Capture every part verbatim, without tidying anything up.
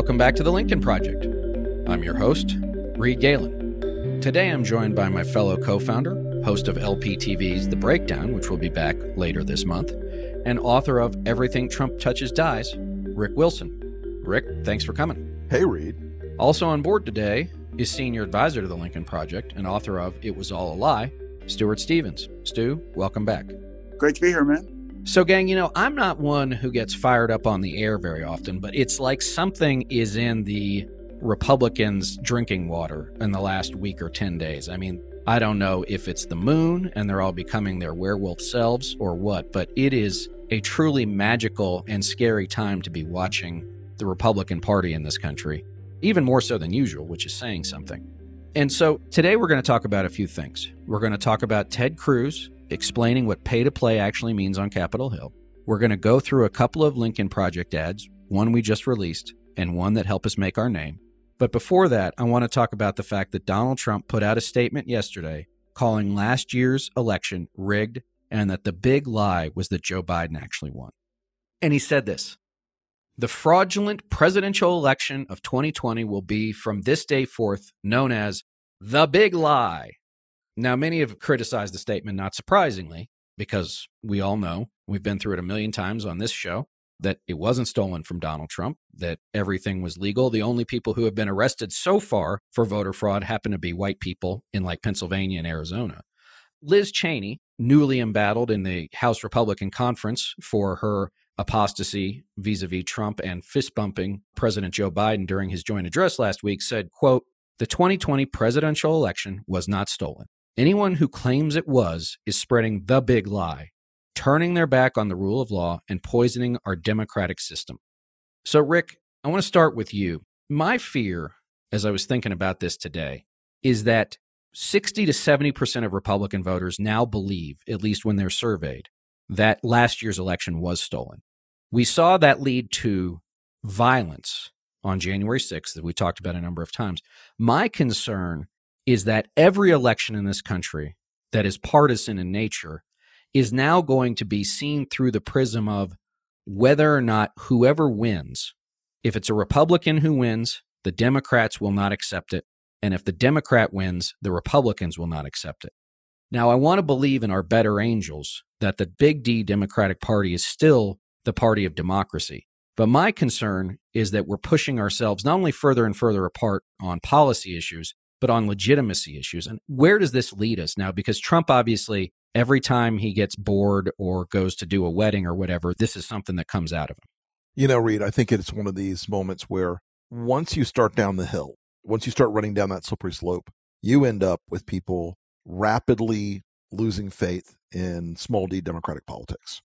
welcome back to the Lincoln Project. I'm your host, Reed Galen. Today I'm joined by my fellow co-founder, host of L P T V's The Breakdown, which will be back later this month, and author of Everything Trump Touches Dies, Rick Wilson. Rick, thanks for coming. Hey, Reed. Also on board today is senior advisor to the Lincoln Project and author of It Was All a Lie, Stuart Stevens. Stu, welcome back. Great to be here, man. So, gang, you know, I'm not one who gets fired up on the air very often, but it's like something is in the Republicans' drinking water in the last week or ten days. I mean, I don't know if it's the moon and they're all becoming their werewolf selves or what, but it is a truly magical and scary time to be watching the Republican Party in this country, even more so than usual, which is saying something. And so today we're going to talk about a few things. We're going to talk about Ted Cruz explaining what pay-to-play actually means on Capitol Hill. We're going to go through a couple of Lincoln Project ads, one we just released and one that helped us make our name. But before that, I want to talk about the fact that Donald Trump put out a statement yesterday calling last year's election rigged and that the big lie was that Joe Biden actually won. And he said this: "The fraudulent presidential election of twenty twenty will be from this day forth known as the big lie." Now, many have criticized the statement, not surprisingly, because we all know, we've been through it a million times on this show, that it wasn't stolen from Donald Trump, that everything was legal. The only people who have been arrested so far for voter fraud happen to be white people in like Pennsylvania and Arizona. Liz Cheney, newly embattled in the House Republican Conference for her apostasy vis-a-vis Trump and fist-bumping President Joe Biden during his joint address last week, said, quote, "The twenty twenty presidential election was not stolen. Anyone who claims it was is spreading the big lie, turning their back on the rule of law and poisoning our democratic system." So, Rick, I want to start with you. My fear, as I was thinking about this today, is that sixty to seventy percent of Republican voters now believe, at least when they're surveyed, that last year's election was stolen. We saw that lead to violence on January sixth that we talked about a number of times. My concern is that every election in this country that is partisan in nature is now going to be seen through the prism of whether or not whoever wins, if it's a Republican who wins, the Democrats will not accept it. And if the Democrat wins, the Republicans will not accept it. Now, I want to believe in our better angels that the big D Democratic Party is still the party of democracy. But my concern is that we're pushing ourselves not only further and further apart on policy issues, but on legitimacy issues. And where does this lead us now? Because Trump, obviously, every time he gets bored or goes to do a wedding or whatever, this is something that comes out of him. You know, Reed, I think it's one of these moments where once you start down the hill, once you start running down that slippery slope, you end up with people rapidly losing faith in small d democratic politics.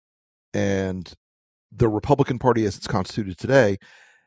And the Republican Party as it's constituted today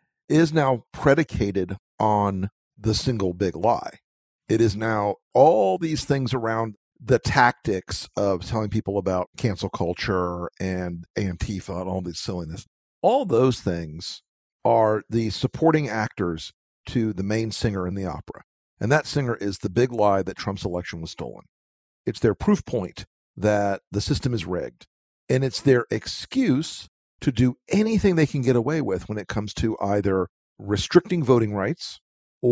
is now predicated on the single big lie. It is now all these things around the tactics of telling people about cancel culture and Antifa and all this silliness. All those things are the supporting actors to the main singer in the opera. And that singer is the big lie that Trump's election was stolen. It's their proof point that the system is rigged. And it's their excuse to do anything they can get away with when it comes to either restricting voting rights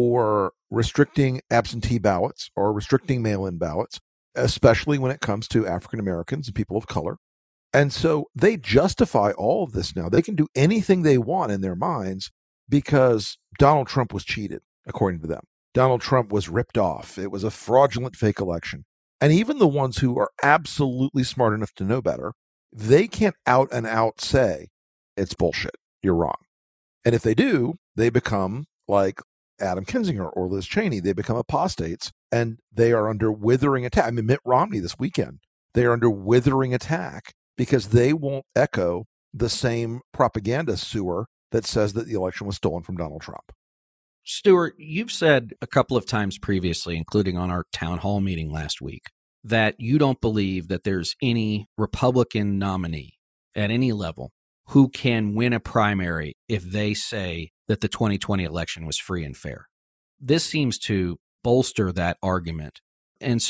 or restricting absentee ballots or restricting mail-in ballots, especially when it comes to African Americans and people of color. And so they justify all of this now. They can do anything they want in their minds because Donald Trump was cheated, according to them. Donald Trump was ripped off. It was a fraudulent fake election. And even the ones who are absolutely smart enough to know better, they can't out and out say, it's bullshit, you're wrong. And if they do, they become like Adam Kinzinger or Liz Cheney. They become apostates and they are under withering attack. I mean, Mitt Romney this weekend, they are under withering attack because they won't echo the same propaganda sewer that says that the election was stolen from Donald Trump. Stuart, you've said a couple of times previously, including on our town hall meeting last week, that you don't believe that there's any Republican nominee at any level who can win a primary if they say that the twenty twenty election was free and fair. This seems to bolster that argument. And so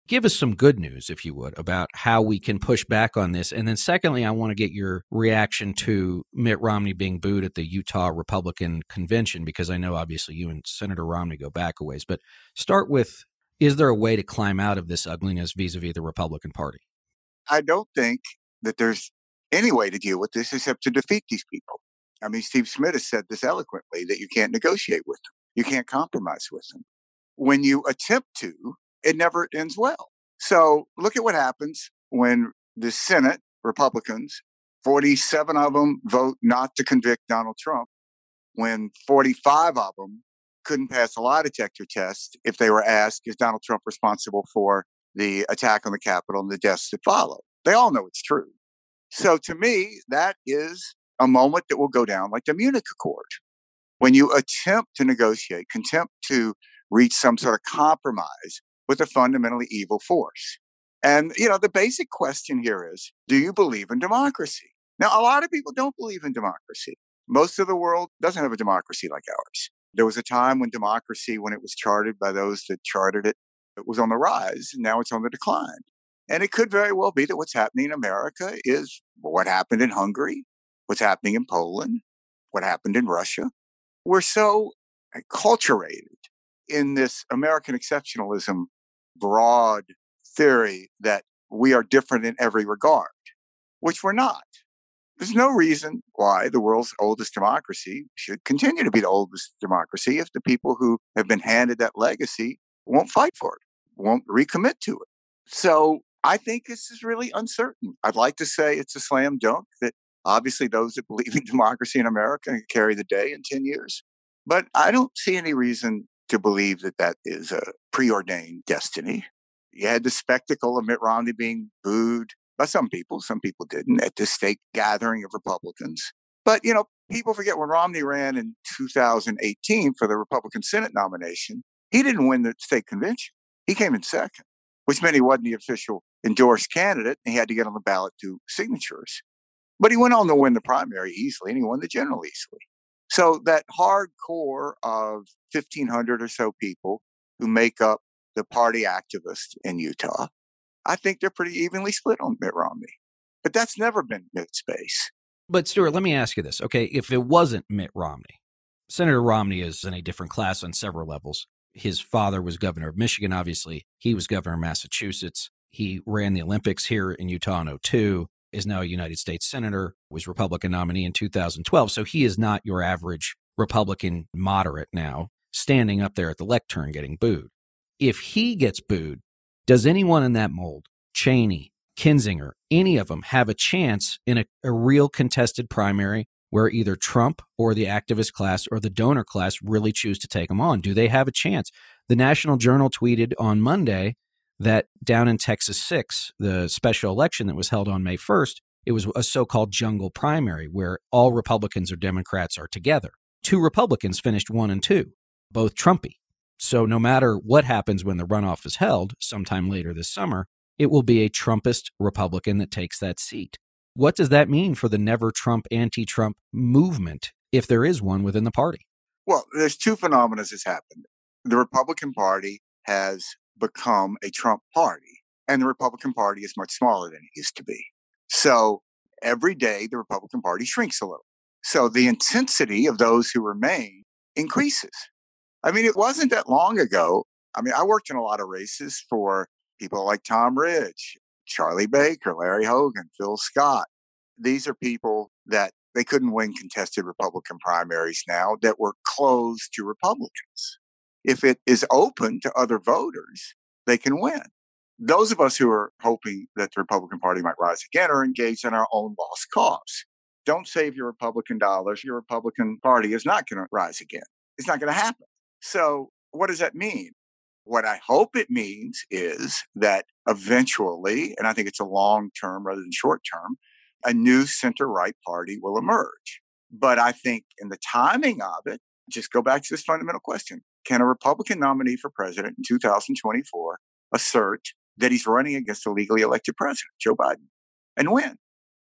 Give us some good news, if you would, about how we can push back on this. And then secondly, I want to get your reaction to Mitt Romney being booed at the Utah Republican convention, because I know obviously you and Senator Romney go back a ways. But start with, is there a way to climb out of this ugliness vis-a-vis the Republican Party? I don't think that there's any way to deal with this except to defeat these people. I mean, Steve Schmidt has said this eloquently, that you can't negotiate with them. You can't compromise with them. When you attempt to, it never ends well. So look at what happens when the Senate, Republicans, forty-seven of them vote not to convict Donald Trump, when forty-five of them couldn't pass a lie detector test if they were asked, is Donald Trump responsible for the attack on the Capitol and the deaths that followed? They all know it's true. So to me, that is a moment that will go down like the Munich Accord. When you attempt to negotiate, attempt to reach some sort of compromise with a fundamentally evil force. And, you know, the basic question here is, do you believe in democracy? Now, a lot of people don't believe in democracy. Most of the world doesn't have a democracy like ours. There was a time when democracy, when it was charted by those that charted it, it was on the rise, and now it's on the decline. And it could very well be that what's happening in America is what happened in Hungary, what's happening in Poland, what happened in Russia. We're so acculturated in this American exceptionalism broad theory that we are different in every regard, which we're not. There's no reason why the world's oldest democracy should continue to be the oldest democracy if the people who have been handed that legacy won't fight for it, won't recommit to it. So I think this is really uncertain. I'd like to say it's a slam dunk that obviously those that believe in democracy in America can carry the day in ten years. But I don't see any reason to believe that that is a preordained destiny. You had the spectacle of Mitt Romney being booed by some people. Some people didn't at this state gathering of Republicans. But, you know, people forget when Romney ran in two thousand eighteen for the Republican Senate nomination, he didn't win the state convention. He came in second, which meant he wasn't the official endorsed candidate, and he had to get on the ballot to signatures. But he went on to win the primary easily, and he won the general easily. So that hard core of fifteen hundred or so people who make up the party activists in Utah, I think they're pretty evenly split on Mitt Romney. But that's never been Mitt's base. But Stuart, let me ask you this. Okay, if it wasn't Mitt Romney, Senator Romney is in a different class on several levels. His father was governor of Michigan, obviously. He was governor of Massachusetts. He ran the Olympics here in Utah in oh two, is now a United States senator, was Republican nominee in two thousand twelve. So he is not your average Republican moderate now, standing up there at the lectern getting booed. If he gets booed, does anyone in that mold, Cheney, Kinzinger, any of them have a chance in a, a real contested primary where either Trump or the activist class or the donor class really choose to take them on? Do they have a chance? The National Journal tweeted on Monday that down in Texas six, the special election that was held on May first, it was a so-called jungle primary where all Republicans or Democrats are together. Two Republicans finished one and two, both Trumpy. So no matter what happens when the runoff is held sometime later this summer, it will be a Trumpist Republican that takes that seat. What does that mean for the never Trump, anti-Trump movement, if there is one within the party? Well, there's two phenomena that's happened. The Republican Party has become a Trump party, and the Republican Party is much smaller than it used to be. So every day, the Republican Party shrinks a little. So the intensity of those who remain increases. I mean, it wasn't that long ago. I mean, I worked in a lot of races for people like Tom Ridge, Charlie Baker, Larry Hogan, Phil Scott. These are people that they couldn't win contested Republican primaries now that were closed to Republicans. If it is open to other voters, they can win. Those of us who are hoping that the Republican Party might rise again are engaged in our own lost cause. Don't save your Republican dollars. Your Republican Party is not going to rise again. It's not going to happen. So what does that mean? What I hope it means is that eventually, and I think it's a long term rather than short term, a new center-right party will emerge. But I think in the timing of it, just go back to this fundamental question. Can a Republican nominee for president in two thousand twenty-four assert that he's running against a legally elected president, Joe Biden, and win?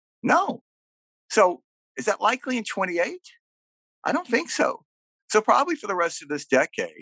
No. So is that likely in twenty-eight? I don't think so. So probably for the rest of this decade,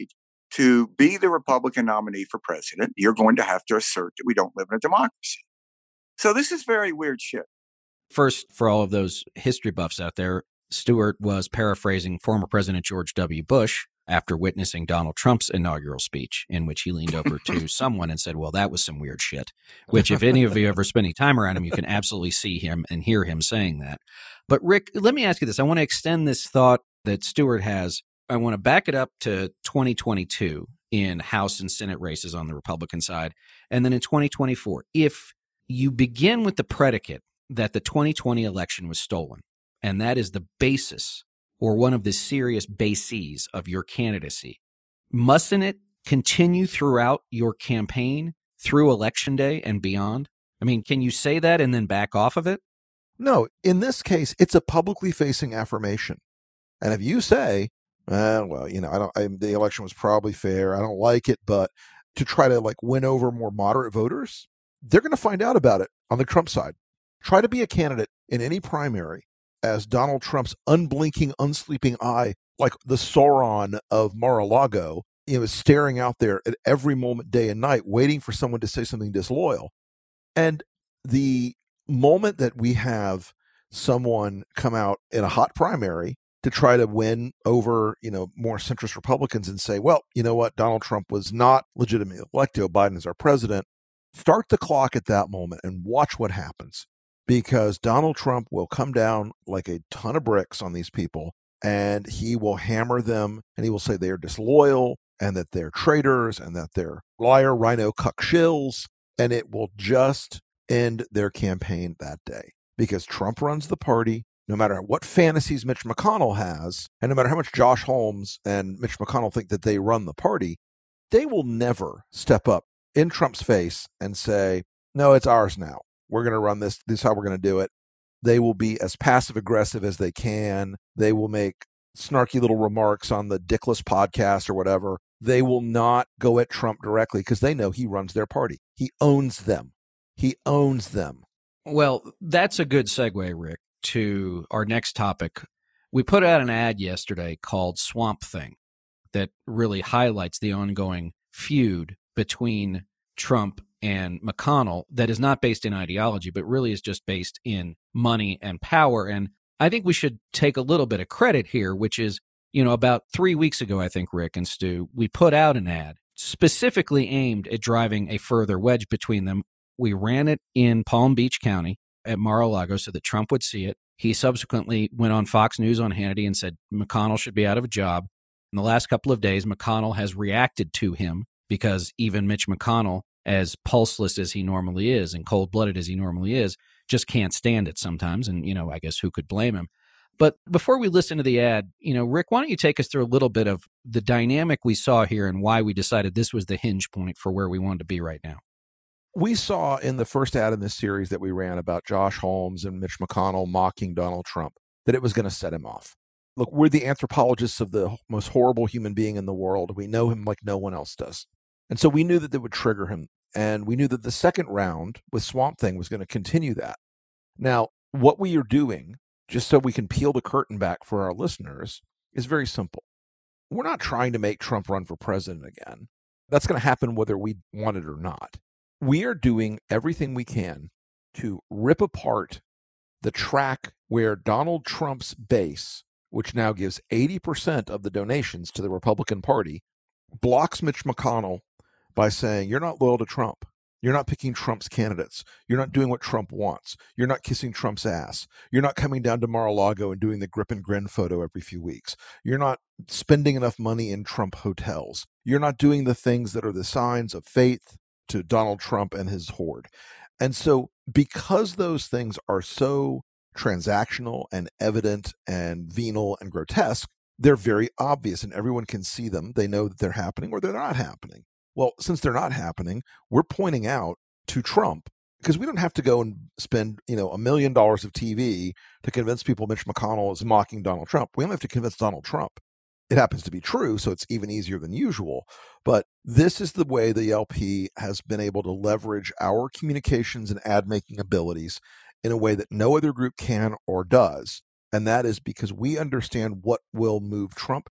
to be the Republican nominee for president, you're going to have to assert that we don't live in a democracy. So this is very weird shit. First, for all of those history buffs out there, Stewart was paraphrasing former President George W. Bush after witnessing Donald Trump's inaugural speech, in which he leaned over to someone and said, well, that was some weird shit, which if any of you ever spend any time around him, you can absolutely see him and hear him saying that. But Rick, let me ask you this. I want to extend this thought that Stewart has. I want to back it up to twenty twenty-two in House and Senate races on the Republican side. And then in twenty twenty-four, if you begin with the predicate that the twenty twenty election was stolen, and that is the basis or one of the serious bases of your candidacy, mustn't it continue throughout your campaign through Election Day and beyond? I mean, can you say that and then back off of it? No, in this case, it's a publicly facing affirmation. And if you say, uh, well, you know, I don't, I, the election was probably fair, I don't like it, but to try to like win over more moderate voters, they're going to find out about it on the Trump side. Try to be a candidate in any primary as Donald Trump's unblinking, unsleeping eye, like the Sauron of Mar-a-Lago, you know, is staring out there at every moment, day and night, waiting for someone to say something disloyal. And the moment that we have someone come out in a hot primary to try to win over, you know, more centrist Republicans and say, well, you know what, Donald Trump was not legitimately elected, Joe Biden is our president, start the clock at that moment and watch what happens. Because Donald Trump will come down like a ton of bricks on these people, and he will hammer them, and he will say they are disloyal, and that they're traitors, and that they're liar, rhino, cuck shills, and it will just end their campaign that day. Because Trump runs the party, no matter what fantasies Mitch McConnell has, and no matter how much Josh Holmes and Mitch McConnell think that they run the party, they will never step up in Trump's face and say, no, it's ours now. We're going to run this. This is how we're going to do it. They will be as passive aggressive as they can. They will make snarky little remarks on the Dickless podcast or whatever. They will not go at Trump directly because they know he runs their party. He owns them. He owns them. Well, that's a good segue, Rick, to our next topic. We put out an ad yesterday called Swamp Thing that really highlights the ongoing feud between Trump and McConnell that is not based in ideology, but really is just based in money and power. And I think we should take a little bit of credit here, which is, you know, about three weeks ago, I think, Rick and Stu, we put out an ad specifically aimed at driving a further wedge between them. We ran it in Palm Beach County at Mar-a-Lago so that Trump would see it. He subsequently went on Fox News on Hannity and said McConnell should be out of a job. In the last couple of days, McConnell has reacted to him because even Mitch McConnell, as pulseless as he normally is and cold-blooded as he normally is, just can't stand it sometimes. And, you know, I guess who could blame him? But before we listen to the ad, you know, Rick, why don't you take us through a little bit of the dynamic we saw here and why we decided this was the hinge point for where we wanted to be right now? We saw in the first ad in this series that we ran about Josh Holmes and Mitch McConnell mocking Donald Trump, that it was going to set him off. Look, we're the anthropologists of the most horrible human being in the world. We know him like no one else does. And so we knew that that would trigger him. And we knew that the second round with Swamp Thing was going to continue that. Now, what we are doing, just so we can peel the curtain back for our listeners, is very simple. We're not trying to make Trump run for president again. That's going to happen whether we want it or not. We are doing everything we can to rip apart the track where Donald Trump's base, which now gives eighty percent of the donations to the Republican Party, blocks Mitch McConnell by saying, you're not loyal to Trump. You're not picking Trump's candidates. You're not doing what Trump wants. You're not kissing Trump's ass. You're not coming down to Mar-a-Lago and doing the grip and grin photo every few weeks. You're not spending enough money in Trump hotels. You're not doing the things that are the signs of faith to Donald Trump and his horde. And so because those things are so transactional and evident and venal and grotesque, they're very obvious and everyone can see them. They know that they're happening or they're not happening. Well, since they're not happening, we're pointing out to Trump, because we don't have to go and spend, you know, a million dollars of T V to convince people Mitch McConnell is mocking Donald Trump. We only have to convince Donald Trump. It happens to be true, so it's even easier than usual. But this is the way the L P has been able to leverage our communications and ad-making abilities in a way that no other group can or does. And that is because we understand what will move Trump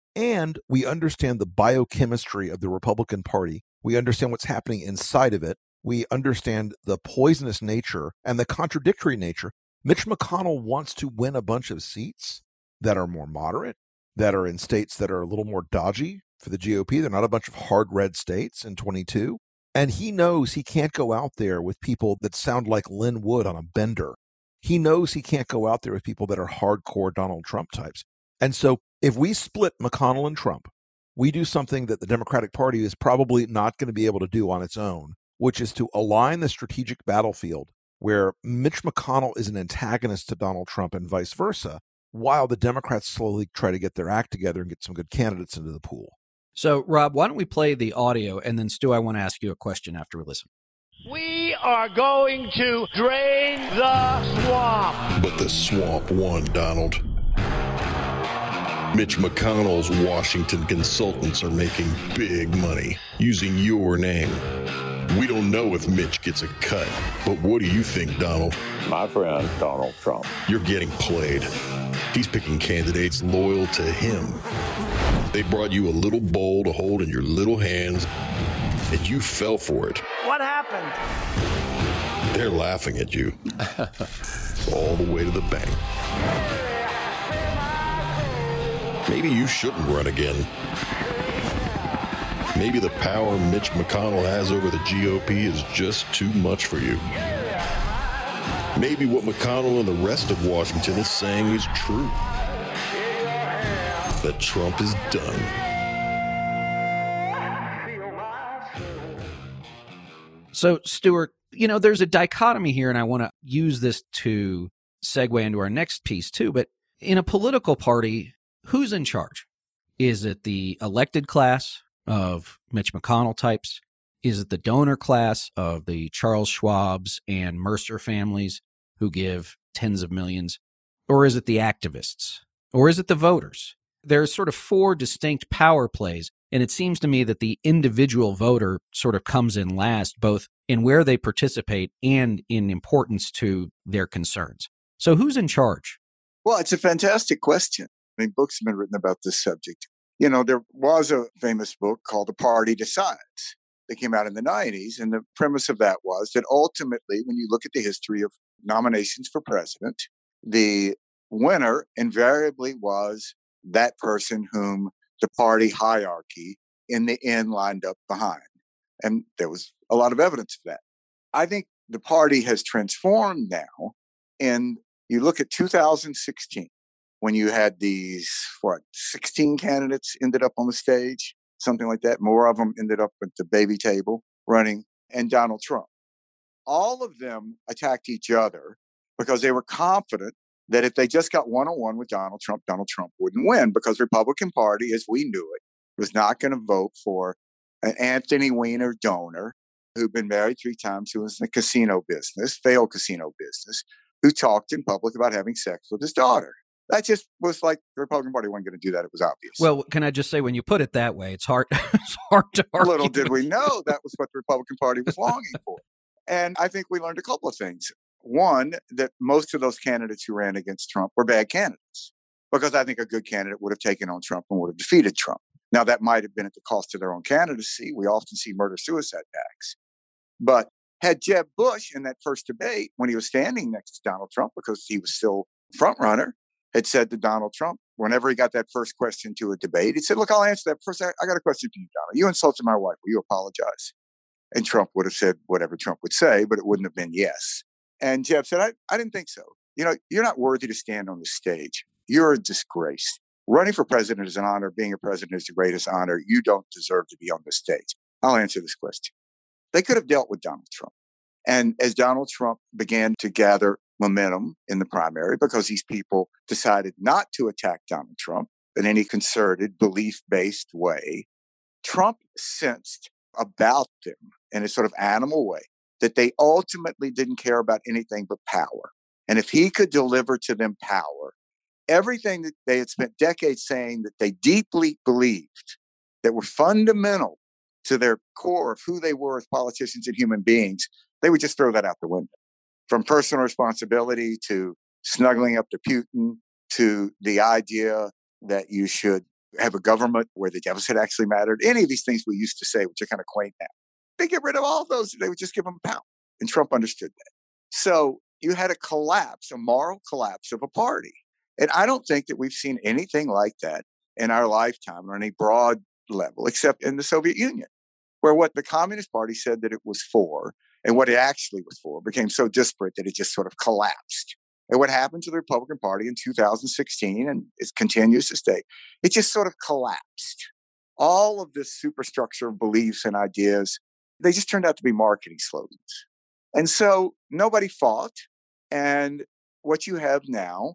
And we understand the biochemistry of the Republican Party. We understand what's happening inside of it. We understand the poisonous nature and the contradictory nature. Mitch McConnell wants to win a bunch of seats that are more moderate, that are in states that are a little more dodgy for the G O P. They're not a bunch of hard red states in twenty-two. And he knows he can't go out there with people that sound like Lynn Wood on a bender. He knows he can't go out there with people that are hardcore Donald Trump types. And so if we split McConnell and Trump, we do something that the Democratic Party is probably not going to be able to do on its own, which is to align the strategic battlefield where Mitch McConnell is an antagonist to Donald Trump and vice versa, while the Democrats slowly try to get their act together and get some good candidates into the pool. So, Rob, why don't we play the audio, and then, Stu, I want to ask you a question after we listen. We are going to drain the swamp. But the swamp won, Donald. Mitch McConnell's Washington consultants are making big money using your name. We don't know if Mitch gets a cut, but what do you think, Donald? My friend, Donald Trump. You're getting played. He's picking candidates loyal to him. They brought you a little bowl to hold in your little hands, and you fell for it. What happened? They're laughing at you. All the way to the bank. Maybe you shouldn't run again. Maybe the power Mitch McConnell has over the G O P is just too much for you. Maybe what McConnell and the rest of Washington is saying is true. That Trump is done. So, Stuart, you know, there's a dichotomy here, and I want to use this to segue into our next piece, too. But in a political party, who's in charge? Is it the elected class of Mitch McConnell types? Is it the donor class of the Charles Schwabs and Mercer families who give tens of millions? Or is it the activists? Or is it the voters? There's sort of four distinct power plays, and it seems to me that the individual voter sort of comes in last, both in where they participate and in importance to their concerns. So who's in charge? Well, it's a fantastic question. I mean, books have been written about this subject. You know, there was a famous book called The Party Decides that came out in the nineties. And the premise of that was that ultimately, when you look at the history of nominations for president, the winner invariably was that person whom the party hierarchy in the end lined up behind. And there was a lot of evidence of that. I think the party has transformed now. And you look at two thousand sixteen, when you had these, what, sixteen candidates ended up on the stage, something like that. More of them ended up at the baby table running, and Donald Trump. All of them attacked each other because they were confident that if they just got one-on-one with Donald Trump, Donald Trump wouldn't win, because the Republican Party, as we knew it, was not going to vote for an Anthony Weiner donor who'd been married three times, who was in the casino business, failed casino business, who talked in public about having sex with his daughter. That just was like the Republican Party wasn't going to do that. It was obvious. Well, can I just say, when you put it that way, it's hard, it's hard to argue. Little did we know that was what the Republican Party was longing for. And I think we learned a couple of things. One, that most of those candidates who ran against Trump were bad candidates, because I think a good candidate would have taken on Trump and would have defeated Trump. Now, that might have been at the cost of their own candidacy. We often see murder-suicide pacts. But had Jeb Bush in that first debate, when he was standing next to Donald Trump, because he was still front runner, had said to Donald Trump, whenever he got that first question to a debate, he said, look, I'll answer that. First, I, I got a question for you, Donald. You insulted my wife. Will you apologize? And Trump would have said whatever Trump would say, but it wouldn't have been yes. And Jeb said, I, I didn't think so. You know, you're not worthy to stand on the stage. You're a disgrace. Running for president is an honor. Being a president is the greatest honor. You don't deserve to be on the stage. I'll answer this question. They could have dealt with Donald Trump. And as Donald Trump began to gather momentum in the primary, because these people decided not to attack Donald Trump in any concerted, belief-based way, Trump sensed about them in a sort of animal way that they ultimately didn't care about anything but power. And if he could deliver to them power, everything that they had spent decades saying that they deeply believed, that were fundamental to their core of who they were as politicians and human beings, they would just throw that out the window. From personal responsibility to snuggling up to Putin to the idea that you should have a government where the deficit actually mattered. Any of these things we used to say, which are kind of quaint now. They get rid of all those. They would just give them power. And Trump understood that. So you had a collapse, a moral collapse of a party. And I don't think that we've seen anything like that in our lifetime or on a broad level, except in the Soviet Union, where what the Communist Party said that it was for and what it actually was for became so disparate that it just sort of collapsed. And what happened to the Republican Party in two thousand sixteen, and it continues to stay, it just sort of collapsed. All of this superstructure of beliefs and ideas, they just turned out to be marketing slogans. And so nobody fought. And what you have now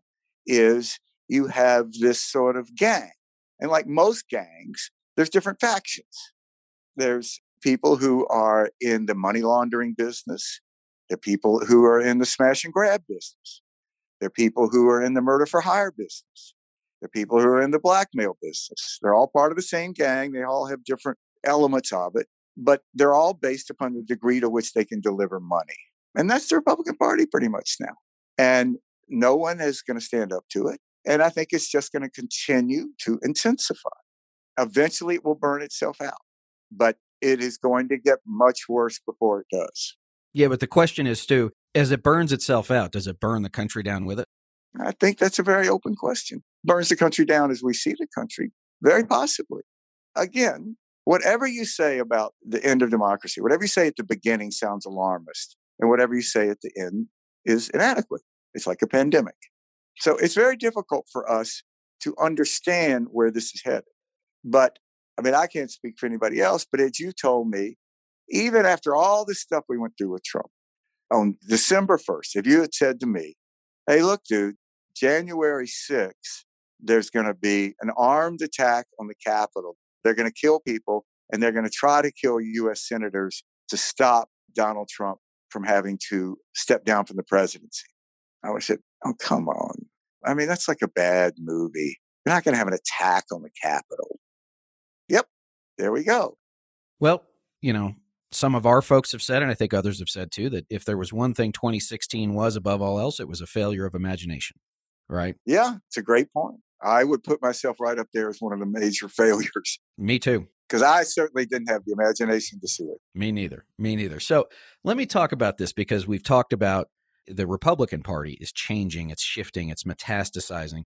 is you have this sort of gang. And like most gangs, there's different factions. There's people who are in the money laundering business. There are people who are in the smash and grab business. There are people who are in the murder for hire business. There are people who are in the blackmail business. They're all part of the same gang. They all have different elements of it, but they're all based upon the degree to which they can deliver money. And that's the Republican Party pretty much now. And no one is going to stand up to it. And I think it's just going to continue to intensify. Eventually, it will burn itself out. But it is going to get much worse before it does. Yeah, but the question is, Stu, as it burns itself out, does it burn the country down with it? I think that's a very open question. Burns the country down as we see the country? Very possibly. Again, whatever you say about the end of democracy, whatever you say at the beginning sounds alarmist, and whatever you say at the end is inadequate. It's like a pandemic. So it's very difficult for us to understand where this is headed. But I mean, I can't speak for anybody else, but as you told me, even after all this stuff we went through with Trump, on December first, if you had said to me, hey, look, dude, January sixth, there's going to be an armed attack on the Capitol. They're going to kill people, and they're going to try to kill U S senators to stop Donald Trump from having to step down from the presidency. I would have said, oh, come on. I mean, that's like a bad movie. You're not going to have an attack on the Capitol. Yep, there we go. Well, you know, some of our folks have said, and I think others have said too, that if there was one thing twenty sixteen was above all else, it was a failure of imagination, right? Yeah, it's a great point. I would put myself right up there as one of the major failures. Me too. Because I certainly didn't have the imagination to see it. Me neither. Me neither. So let me talk about this, because we've talked about the Republican Party is changing, it's shifting, it's metastasizing.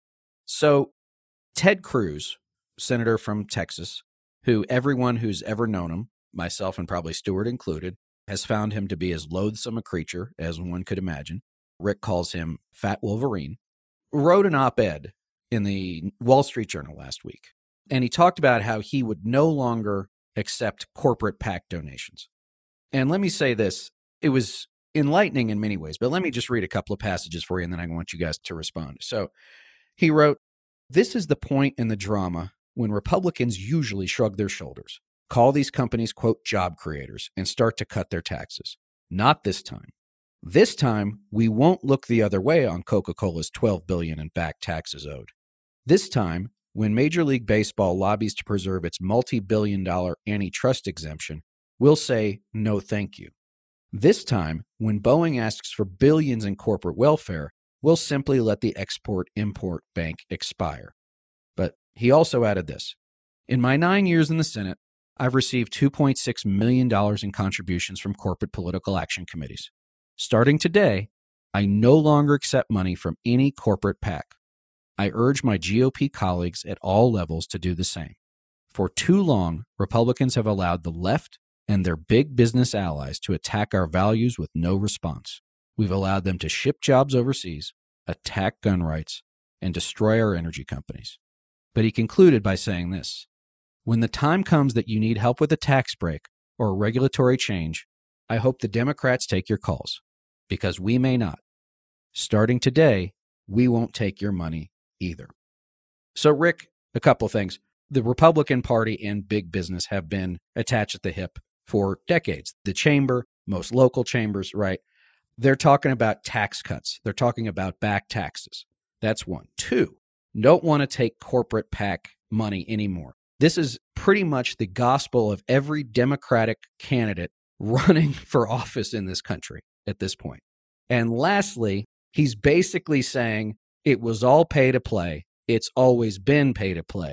So Ted Cruz, senator from Texas, who everyone who's ever known him, myself and probably Stuart included, has found him to be as loathsome a creature as one could imagine. Rick calls him Fat Wolverine, wrote an op-ed in the Wall Street Journal last week. And he talked about how he would no longer accept corporate PAC donations. And let me say this, it was enlightening in many ways, but let me just read a couple of passages for you, and then I want you guys to respond. So he wrote, "This is the point in the drama when Republicans usually shrug their shoulders, call these companies, quote, job creators, and start to cut their taxes. Not this time. This time, we won't look the other way on Coca-Cola's twelve billion dollars in back taxes owed. This time, when Major League Baseball lobbies to preserve its multi-billion dollar antitrust exemption, we'll say no thank you. This time, when Boeing asks for billions in corporate welfare, we'll simply let the Export-Import Bank expire." But he also added this, "In my nine years in the Senate, I've received two point six million dollars in contributions from corporate political action committees. Starting today, I no longer accept money from any corporate PAC. I urge my G O P colleagues at all levels to do the same. For too long, Republicans have allowed the left and their big business allies to attack our values with no response. We've allowed them to ship jobs overseas, attack gun rights, and destroy our energy companies." But he concluded by saying this, "When the time comes that you need help with a tax break or a regulatory change, I hope the Democrats take your calls, because we may not. Starting today, we won't take your money either." So, Rick, a couple of things. The Republican Party and big business have been attached at the hip for decades. The chamber, most local chambers, right? They're talking about tax cuts. They're talking about back taxes. That's one. Two, don't want to take corporate PAC money anymore. This is pretty much the gospel of every Democratic candidate running for office in this country at this point. And lastly, he's basically saying it was all pay to play. It's always been pay to play.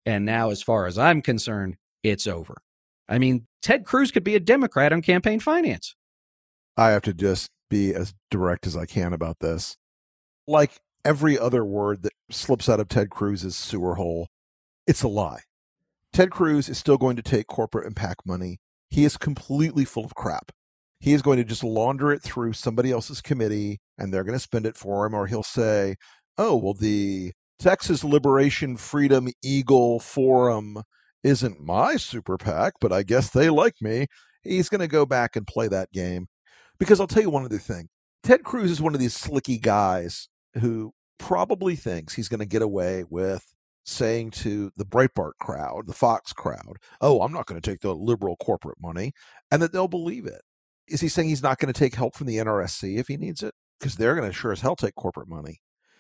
And now, as far as I'm concerned, it's over. I mean, Ted Cruz could be a Democrat on campaign finance. I have to just be as direct as I can about this. Like every other word that slips out of Ted Cruz's sewer hole, it's a lie. Ted Cruz is still going to take corporate and PAC money. He is completely full of crap. He is going to just launder it through somebody else's committee, and they're going to spend it for him, or he'll say, oh, well, the Texas Liberation Freedom Eagle Forum isn't my super PAC, but I guess they like me. He's going to go back and play that game. Because I'll tell you one other thing. Ted Cruz is one of these slicky guys who probably thinks he's going to get away with saying to the Breitbart crowd, the Fox crowd, oh, I'm not going to take the liberal corporate money, and that they'll believe it. Is he saying he's not going to take help from the N R S C if he needs it? Because they're going to sure as hell take corporate money.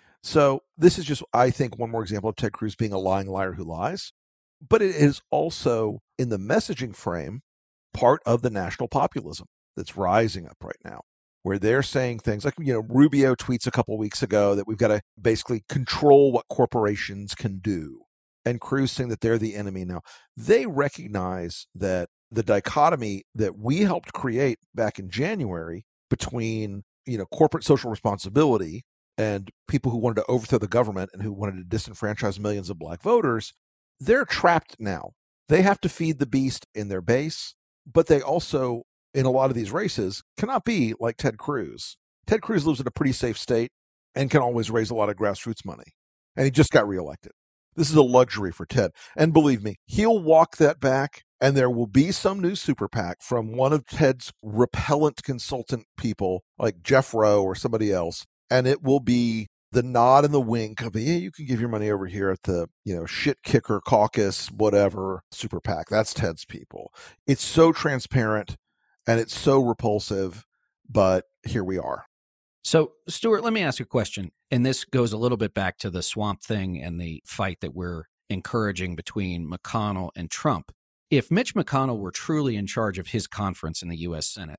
So this is just, I think, one more example of Ted Cruz being a lying liar who lies. But it is also, in the messaging frame, part of the national populism that's rising up right now, where they're saying things like, you know, Rubio tweets a couple weeks ago that we've got to basically control what corporations can do. And Cruz saying that they're the enemy now. They recognize that the dichotomy that we helped create back in January between, you know, corporate social responsibility and people who wanted to overthrow the government and who wanted to disenfranchise millions of black voters, they're trapped now. They have to feed the beast in their base, but they also, in a lot of these races, cannot be like Ted Cruz. Ted Cruz lives in a pretty safe state and can always raise a lot of grassroots money. And he just got reelected. This is a luxury for Ted. And believe me, he'll walk that back, and there will be some new super PAC from one of Ted's repellent consultant people, like Jeff Rowe or somebody else, and it will be the nod and the wink of, yeah, you can give your money over here at the, you know, shit kicker caucus, whatever, super PAC. That's Ted's people. It's so transparent, and it's so repulsive, but here we are. So, Stuart, let me ask you a question. And this goes a little bit back to the Swamp Thing and the fight that we're encouraging between McConnell and Trump. If Mitch McConnell were truly in charge of his conference in the U S Senate,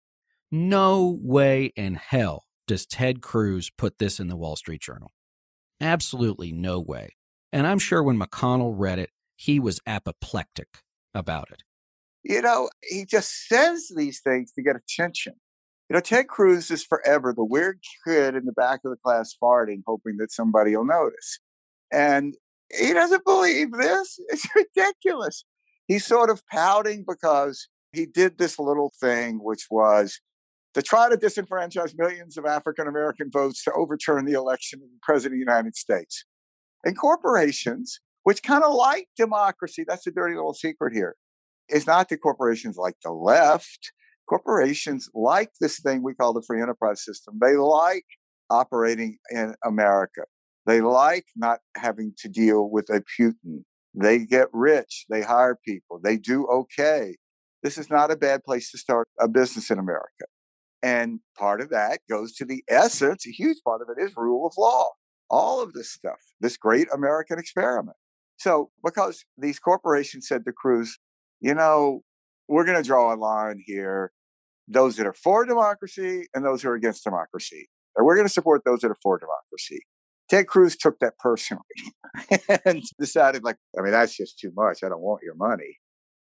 no way in hell does Ted Cruz put this in the Wall Street Journal. Absolutely no way. And I'm sure when McConnell read it, he was apoplectic about it. You know, he just says these things to get attention. You know, Ted Cruz is forever the weird kid in the back of the class farting, hoping that somebody will notice. And he doesn't believe this. It's ridiculous. He's sort of pouting because he did this little thing, which was to try to disenfranchise millions of African-American votes to overturn the election of the president of the United States. And corporations, which kind of like democracy, that's a dirty little secret here, is not that corporations like the left. Corporations like this thing we call the free enterprise system. They like operating in America. They like not having to deal with a Putin. They get rich. They hire people. They do okay. This is not a bad place to start a business in America. And part of that goes to the essence, a huge part of it is rule of law. All of this stuff, this great American experiment. So because these corporations said to Cruz, you know, we're going to draw a line here. Those that are for democracy and those who are against democracy. And we're going to support those that are for democracy. Ted Cruz took that personally and decided, like, I mean, that's just too much. I don't want your money.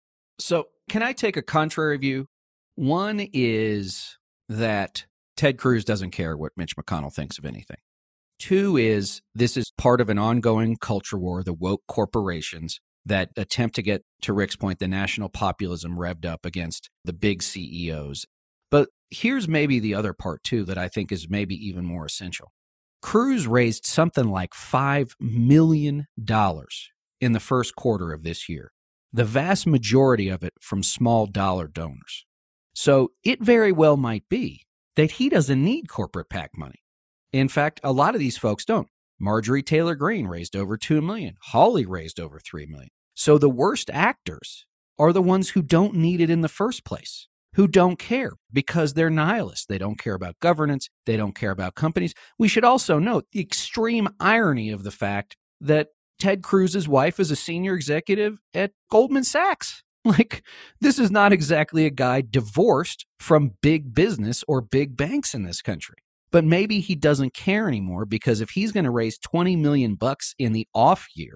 So can I take a contrary view? One is that Ted Cruz doesn't care what Mitch McConnell thinks of anything. Two is this is part of an ongoing culture war, the woke corporations that attempt to get, to Rick's point, the national populism revved up against the big C E Os. But here's maybe the other part, too, that I think is maybe even more essential. Cruz raised something like five million dollars in the first quarter of this year, the vast majority of it from small dollar donors. So it very well might be that he doesn't need corporate PAC money. In fact, a lot of these folks don't. Marjorie Taylor Greene raised over two million dollars. Hawley raised over three million dollars. So the worst actors are the ones who don't need it in the first place, who don't care because they're nihilists. They don't care about governance. They don't care about companies. We should also note the extreme irony of the fact that Ted Cruz's wife is a senior executive at Goldman Sachs. Like, this is not exactly a guy divorced from big business or big banks in this country. But maybe he doesn't care anymore because if he's going to raise twenty million bucks in the off year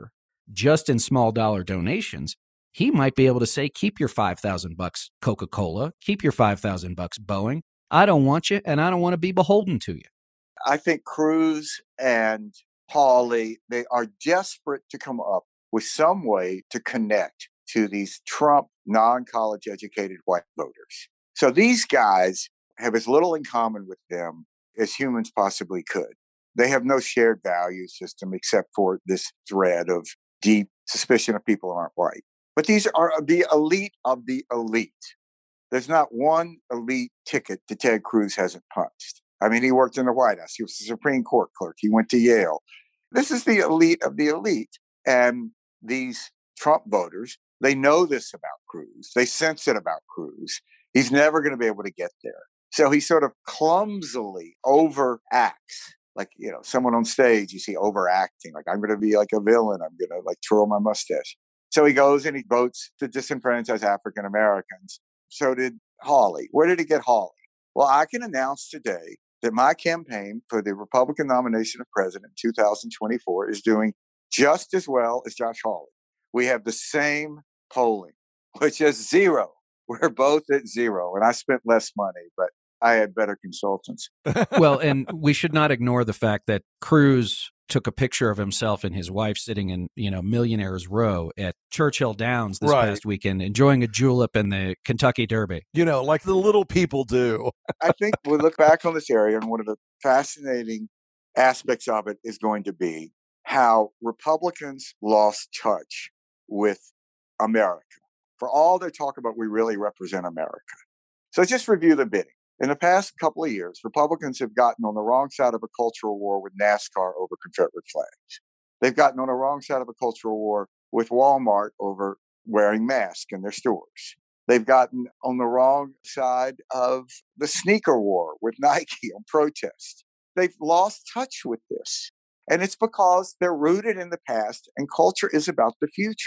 just in small dollar donations, he might be able to say, keep your five thousand bucks Coca-Cola, keep your five thousand bucks Boeing. I don't want you, and I don't want to be beholden to you. I think Cruz and Hawley, they are desperate to come up with some way to connect to these Trump non-college educated white voters. So these guys have as little in common with them as humans possibly could. They have no shared value system except for this thread of deep suspicion of people who aren't white. But these are the elite of the elite. There's not one elite ticket that Ted Cruz hasn't punched. I mean, he worked in the White House. He was the Supreme Court clerk. He went to Yale. This is the elite of the elite. And these Trump voters, they know this about Cruz. They sense it about Cruz. He's never going to be able to get there. So he sort of clumsily overacts. Like, you know, someone on stage, you see overacting. Like, I'm going to be like a villain. I'm going to like twirl my mustache. So he goes and he votes to disenfranchise African Americans. So did Hawley. Where did he get Hawley? Well, I can announce today that my campaign for the Republican nomination of president in two thousand twenty-four is doing just as well as Josh Hawley. We have the same polling, which is zero. We're both at zero. And I spent less money, but I had better consultants. Well, and we should not ignore the fact that Cruz took a picture of himself and his wife sitting in, you know, Millionaires Row at Churchill Downs this Right. past weekend, enjoying a julep in the Kentucky Derby. You know, like the little people do. I think we'll look back on this area, and one of the fascinating aspects of it is going to be how Republicans lost touch with America. For all their talk about we really represent America. So just review the bidding. In the past couple of years, Republicans have gotten on the wrong side of a cultural war with NASCAR over Confederate flags. They've gotten on the wrong side of a cultural war with Walmart over wearing masks in their stores. They've gotten on the wrong side of the sneaker war with Nike on protest. They've lost touch with this. And it's because they're rooted in the past, and culture is about the future.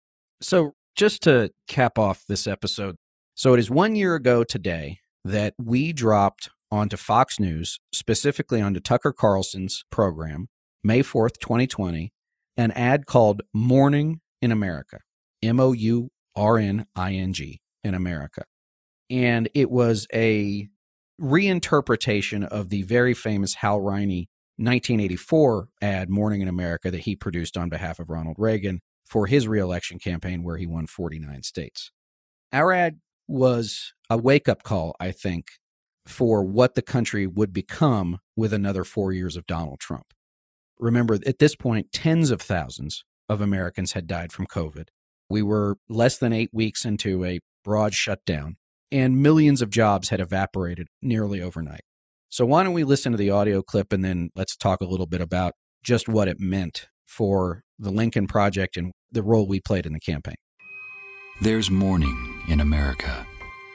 So just to cap off this episode, so it is one year ago today that we dropped onto Fox News, specifically onto Tucker Carlson's program, May fourth, twenty twenty, an ad called Morning in America, M O U R N I N G, in America. And it was a reinterpretation of the very famous Hal Riney nineteen eighty-four ad, Morning in America, that he produced on behalf of Ronald Reagan for his reelection campaign where he won forty-nine states. Our ad was a wake-up call, I think, for what the country would become with another four years of Donald Trump. Remember, at this point, tens of thousands of Americans had died from COVID. We were less than eight weeks into a broad shutdown, and millions of jobs had evaporated nearly overnight. So why don't we listen to the audio clip, and then let's talk a little bit about just what it meant for the Lincoln Project and the role we played in the campaign. There's morning in America.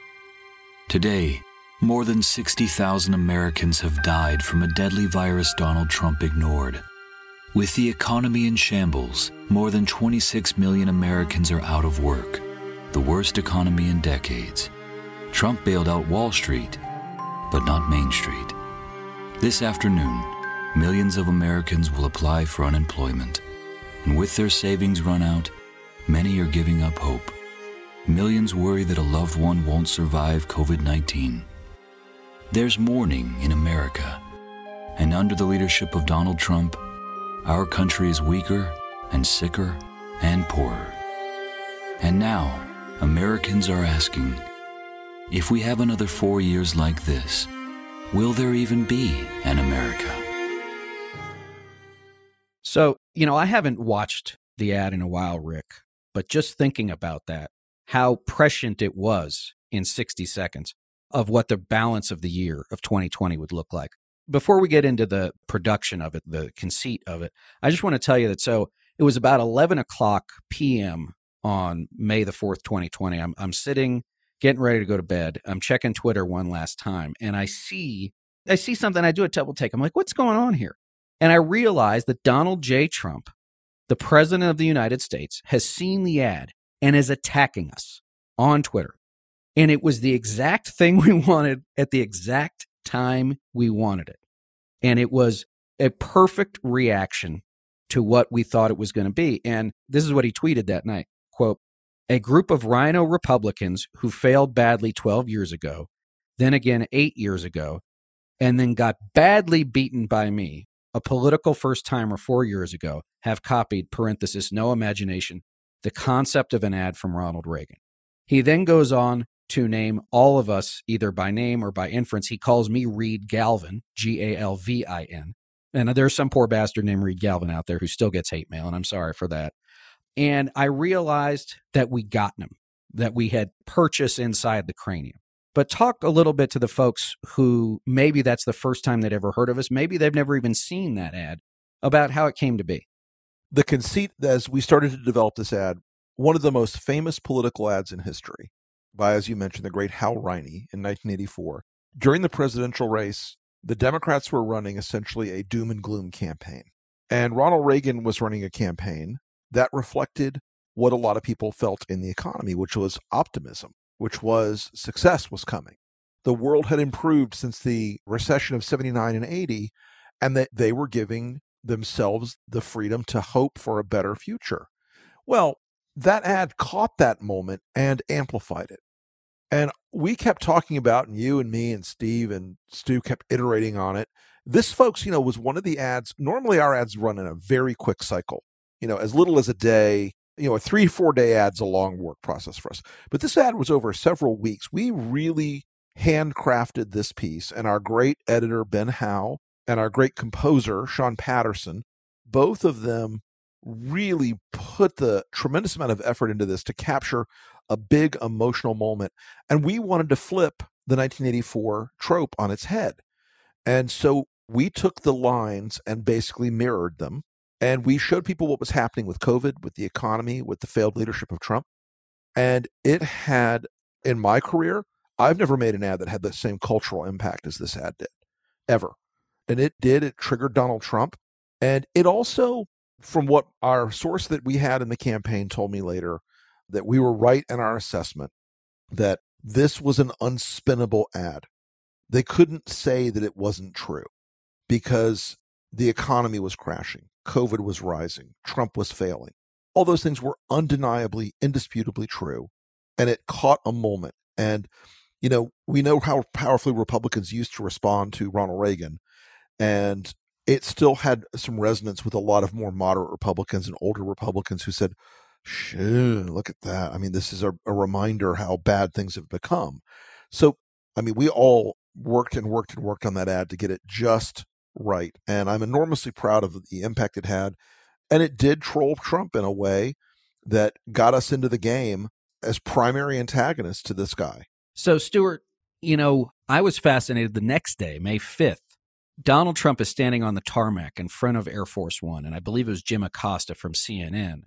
Today, more than sixty thousand Americans have died from a deadly virus Donald Trump ignored. With the economy in shambles, more than twenty-six million Americans are out of work, the worst economy in decades. Trump bailed out Wall Street, but not Main Street. This afternoon, millions of Americans will apply for unemployment, and with their savings run out, many are giving up hope. Millions worry that a loved one won't survive COVID nineteen. There's mourning in America, and under the leadership of Donald Trump, our country is weaker and sicker and poorer. And now, Americans are asking, if we have another four years like this, will there even be an America? So, you know, I haven't watched the ad in a while, Rick, but just thinking about that, how prescient it was in sixty seconds of what the balance of the year of twenty twenty would look like. Before we get into the production of it, the conceit of it, I just want to tell you that so it was about eleven o'clock p.m. on May the fourth, twenty twenty. I'm, I'm sitting, getting ready to go to bed. I'm checking Twitter one last time, and I see I see something. I do a double take. I'm like, what's going on here? And I realize that Donald J. Trump, the president of the United States, has seen the ad and is attacking us on Twitter. And it was the exact thing we wanted at the exact time we wanted it. And it was a perfect reaction to what we thought it was going to be. And this is what he tweeted that night. Quote, "A group of rhino Republicans who failed badly twelve years ago, then again eight years ago, and then got badly beaten by me, a political first-timer four years ago, have copied, parenthesis, no imagination, the concept of an ad from Ronald Reagan." He then goes on to name all of us, either by name or by inference. He calls me Reed Galvin, G A L V I N. And there's some poor bastard named Reed Galvin out there who still gets hate mail, and I'm sorry for that. And I realized that we gotten him, that we had purchased inside the cranium. But talk a little bit to the folks who maybe that's the first time they'd ever heard of us. Maybe they've never even seen that ad, about how it came to be. The conceit, as we started to develop this ad, one of the most famous political ads in history by, as you mentioned, the great Hal Riney in nineteen eighty-four. During the presidential race, the Democrats were running essentially a doom and gloom campaign. And Ronald Reagan was running a campaign that reflected what a lot of people felt in the economy, which was optimism, which was success was coming. The world had improved since the recession of seventy-nine and eighty, and that they were giving themselves the freedom to hope for a better future. Well, that ad caught that moment and amplified it. And we kept talking about, and you and me and Steve and Stu kept iterating on it. This, folks, you know, was one of the ads. Normally our ads run in a very quick cycle, you know, as little as a day. You know, a three, four day ad's a long work process for us. But this ad was over several weeks. We really handcrafted this piece, and our great editor, Ben Howe, and our great composer, Sean Patterson, both of them really put the tremendous amount of effort into this to capture a big emotional moment. And we wanted to flip the nineteen eighty-four trope on its head. And so we took the lines and basically mirrored them. And we showed people what was happening with COVID, with the economy, with the failed leadership of Trump. And it had, in my career, I've never made an ad that had the same cultural impact as this ad did, ever. And it did. It triggered Donald Trump. And it also, from what our source that we had in the campaign told me later, that we were right in our assessment that this was an unspinnable ad. They couldn't say that it wasn't true because the economy was crashing. COVID was rising. Trump was failing. All those things were undeniably, indisputably true. And it caught a moment. And, you know, we know how powerfully Republicans used to respond to Ronald Reagan. And it still had some resonance with a lot of more moderate Republicans and older Republicans who said, shit, look at that. I mean, this is a, a reminder how bad things have become. So, I mean, we all worked and worked and worked on that ad to get it just right. And I'm enormously proud of the impact it had. And it did troll Trump in a way that got us into the game as primary antagonists to this guy. So, Stuart, you know, I was fascinated the next day, May fifth. Donald Trump is standing on the tarmac in front of Air Force One, and I believe it was Jim Acosta from C N N,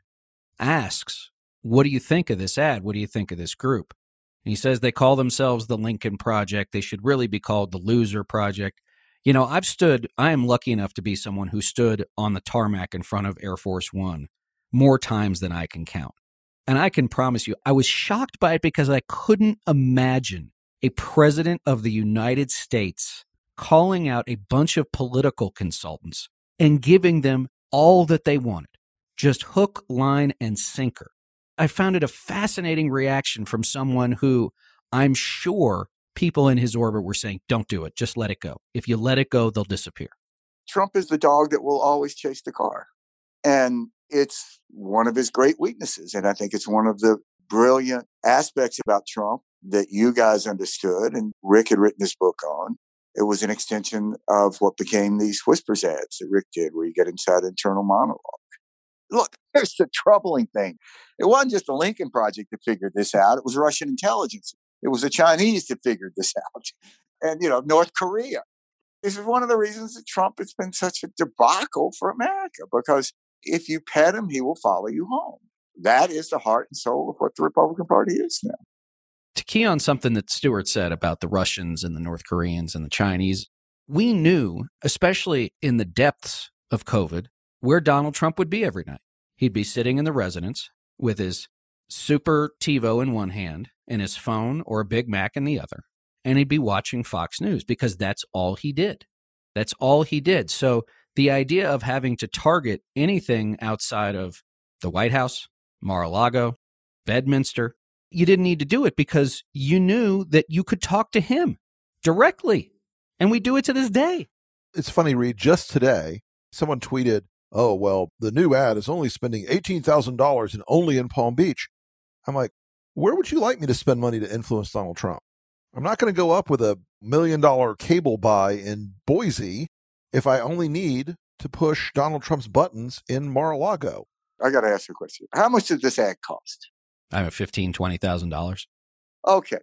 asks, what do you think of this ad? What do you think of this group? And he says they call themselves the Lincoln Project. They should really be called the Loser Project. You know, I've stood, I am lucky enough to be someone who stood on the tarmac in front of Air Force One more times than I can count. And I can promise you, I was shocked by it because I couldn't imagine a president of the United States calling out a bunch of political consultants and giving them all that they wanted, just hook, line, and sinker. I found it a fascinating reaction from someone who I'm sure people in his orbit were saying, don't do it, just let it go. If you let it go, they'll disappear. Trump is the dog that will always chase the car. And it's one of his great weaknesses. And I think it's one of the brilliant aspects about Trump that you guys understood and Rick had written this book on. It was an extension of what became these Whispers ads that Rick did, where you get inside internal monologue. Look, here's the troubling thing. It wasn't just the Lincoln Project that figured this out. It was Russian intelligence. It was the Chinese that figured this out. And, you know, North Korea. This is one of the reasons that Trump has been such a debacle for America, because if you pet him, he will follow you home. That is the heart and soul of what the Republican Party is now. To key on something that Stuart said about the Russians and the North Koreans and the Chinese, we knew, especially in the depths of COVID, where Donald Trump would be every night. He'd be sitting in the residence with his Super TiVo in one hand and his phone or a Big Mac in the other, and he'd be watching Fox News because that's all he did. That's all he did. So the idea of having to target anything outside of the White House, Mar-a-Lago, Bedminster, you didn't need to do it because you knew that you could talk to him directly. And we do it to this day. It's funny, Reed, just today, someone tweeted, oh, well, the new ad is only spending eighteen thousand dollars and only in Palm Beach. I'm like, where would you like me to spend money to influence Donald Trump? I'm not going to go up with a million dollar cable buy in Boise if I only need to push Donald Trump's buttons in Mar-a-Lago. I got to ask you a question. How much did this ad cost? I have fifteen thousand dollars, twenty thousand dollars. Okay.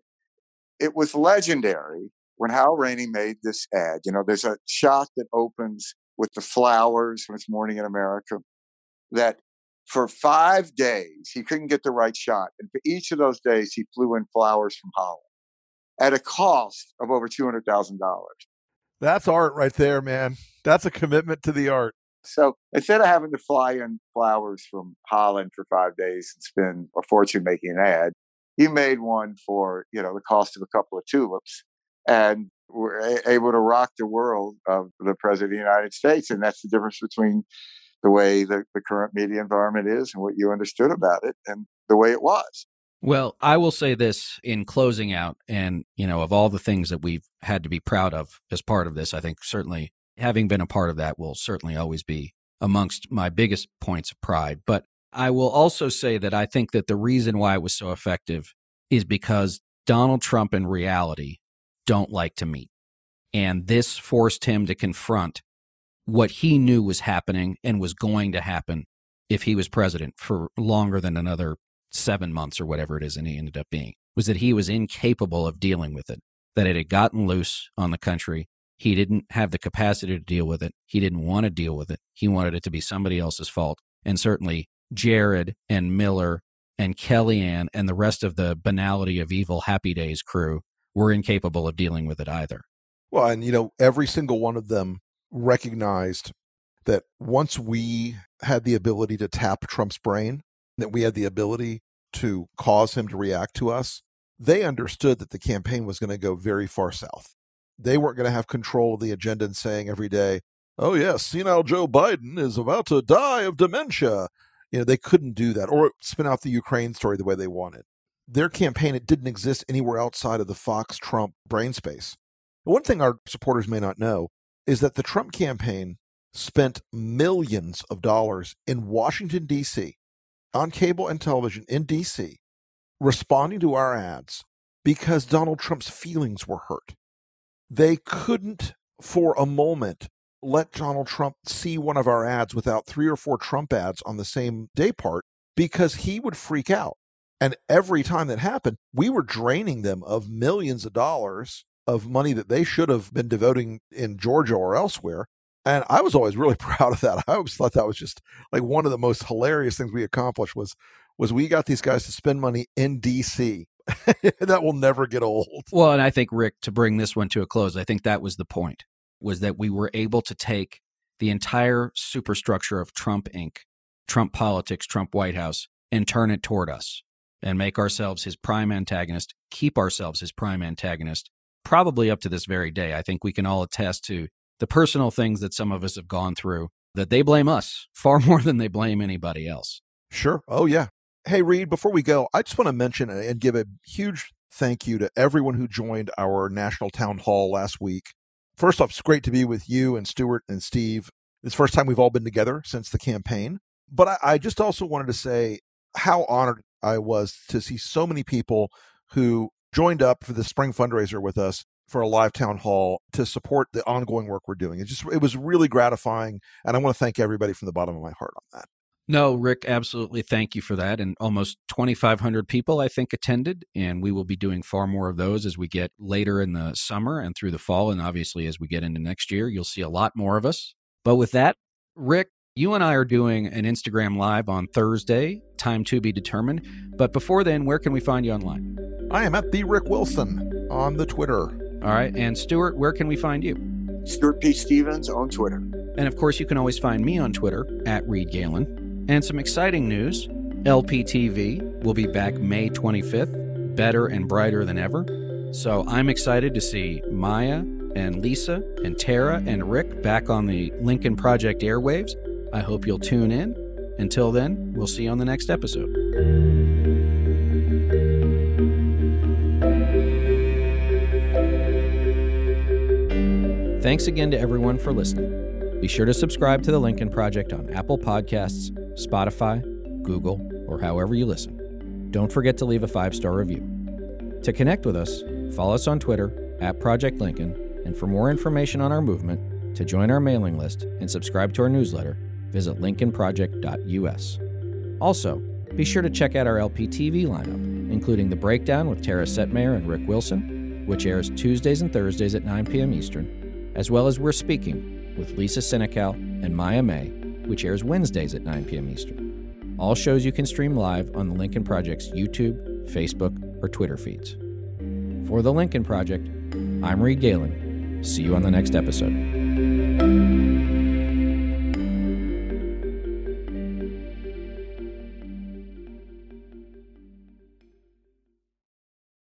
It was legendary when Hal Rainey made this ad. You know, there's a shot that opens with the flowers when it's Morning in America, that for five days, he couldn't get the right shot. And for each of those days, he flew in flowers from Holland at a cost of over two hundred thousand dollars. That's art right there, man. That's a commitment to the art. So instead of having to fly in flowers from Holland for five days and spend a fortune making an ad, he made one for, you know, the cost of a couple of tulips, and were a- able to rock the world of the President of the United States. And that's the difference between the way the, the current media environment is and what you understood about it and the way it was. Well, I will say this in closing out, and, you know, of all the things that we've had to be proud of as part of this, I think certainly having been a part of that will certainly always be amongst my biggest points of pride. But I will also say that I think that the reason why it was so effective is because Donald Trump in reality don't like to meet. And this forced him to confront what he knew was happening and was going to happen if he was president for longer than another seven months or whatever it is, and he ended up being, was that he was incapable of dealing with it, that it had gotten loose on the country. He didn't have the capacity to deal with it. He didn't want to deal with it. He wanted it to be somebody else's fault. And certainly Jared and Miller and Kellyanne and the rest of the banality of evil Happy Days crew were incapable of dealing with it either. Well, and, you know, every single one of them recognized that once we had the ability to tap Trump's brain, that we had the ability to cause him to react to us, they understood that the campaign was going to go very far south. They weren't going to have control of the agenda and saying every day, oh, yes, senile Joe Biden is about to die of dementia. You know, they couldn't do that or spin out the Ukraine story the way they wanted. Their campaign, it didn't exist anywhere outside of the Fox-Trump brain space. One thing our supporters may not know is that the Trump campaign spent millions of dollars in Washington, D C, on cable and television in D C, responding to our ads because Donald Trump's feelings were hurt. They couldn't for a moment let Donald Trump see one of our ads without three or four Trump ads on the same day part because he would freak out. And every time that happened, we were draining them of millions of dollars of money that they should have been devoting in Georgia or elsewhere. And I was always really proud of that. I always thought that was just like one of the most hilarious things we accomplished was, was we got these guys to spend money in D C. That will never get old. Well, and I think, Rick, to bring this one to a close, I think that was the point, was that we were able to take the entire superstructure of Trump Incorporated, Trump politics, Trump White House, and turn it toward us and make ourselves his prime antagonist, keep ourselves his prime antagonist, probably up to this very day. I think we can all attest to the personal things that some of us have gone through, that they blame us far more than they blame anybody else. Sure. Oh, yeah. Hey, Reed, before we go, I just want to mention and give a huge thank you to everyone who joined our national town hall last week. First off, it's great to be with you and Stuart and Steve. It's the first time we've all been together since the campaign. But I, I just also wanted to say how honored I was to see so many people who joined up for the spring fundraiser with us for a live town hall to support the ongoing work we're doing. It just, it was really gratifying. And I want to thank everybody from the bottom of my heart on that. No, Rick, absolutely. Thank you for that. And almost twenty-five hundred people, I think, attended. And we will be doing far more of those as we get later in the summer and through the fall. And obviously, as we get into next year, you'll see a lot more of us. But with that, Rick, you and I are doing an Instagram Live on Thursday, time to be determined. But before then, where can we find you online? I am at the Rick Wilson on the Twitter. All right. And Stuart, where can we find you? Stuart P. Stevens on Twitter. And of course, you can always find me on Twitter at Reed Galen. And some exciting news, L P T V will be back May twenty-fifth, better and brighter than ever. So I'm excited to see Maya, and Lisa and Tara and Rick back on the Lincoln Project airwaves. I hope you'll tune in. Until then, we'll see you on the next episode. Thanks again to everyone for listening. Be sure to subscribe to the Lincoln Project on Apple Podcasts, Spotify, Google, or however you listen. Don't forget to leave a five-star review. To connect with us, follow us on Twitter at Project Lincoln, and for more information on our movement, to join our mailing list and subscribe to our newsletter, visit lincoln project dot u s. Also, be sure to check out our L P T V lineup, including The Breakdown with Tara Setmayer and Rick Wilson, which airs Tuesdays and Thursdays at nine p.m. Eastern, as well as We're Speaking with Lisa Senecal and Maya May, which airs Wednesdays at nine p.m. Eastern. All shows you can stream live on the Lincoln Project's YouTube, Facebook, or Twitter feeds. For the Lincoln Project, I'm Reed Galen. See you on the next episode.